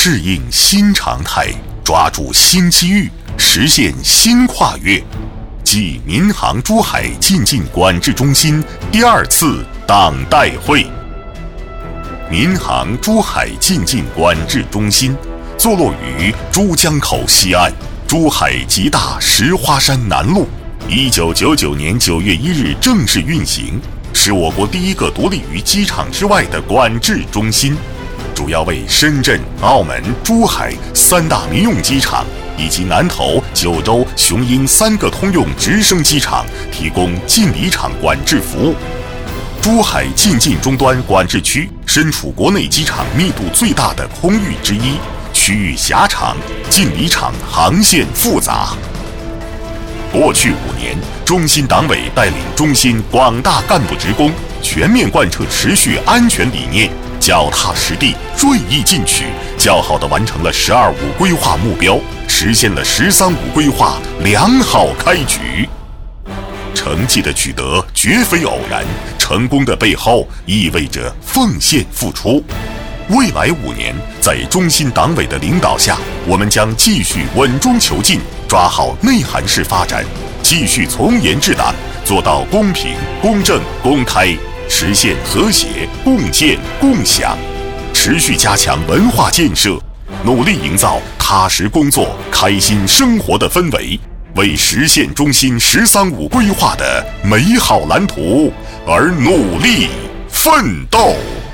适应新常态，抓住新机遇，实现新跨越，暨民航珠海进境管制中心第2次党代会。民航珠海进境管制中心坐落于珠江口西岸珠海吉大石花山南路，1999年9月1日正式运行，是我国第一个独立于机场之外的管制中心，主要为深圳、澳门、珠海3大民用机场以及南投、九州、雄鹰3个通用直升机场提供进离场管制服务。珠海进境终端管制区身处国内机场密度最大的空域之一，区域狭长，进离场航线复杂。过去5年，中心党委带领中心广大干部职工全面贯彻持续安全理念，脚踏实地，锐意进取，较好地完成了“12·5”规划目标，实现了“13·5”规划良好开局。成绩的取得绝非偶然，成功的背后意味着奉献付出。未来5年，在中心党委的领导下，我们将继续稳中求进，抓好内涵式发展，继续从严治党，做到公平、公正、公开，实现和谐、共建、共享，持续加强文化建设，努力营造踏实工作、开心生活的氛围，为实现中心“13·5”规划的美好蓝图而努力奋斗。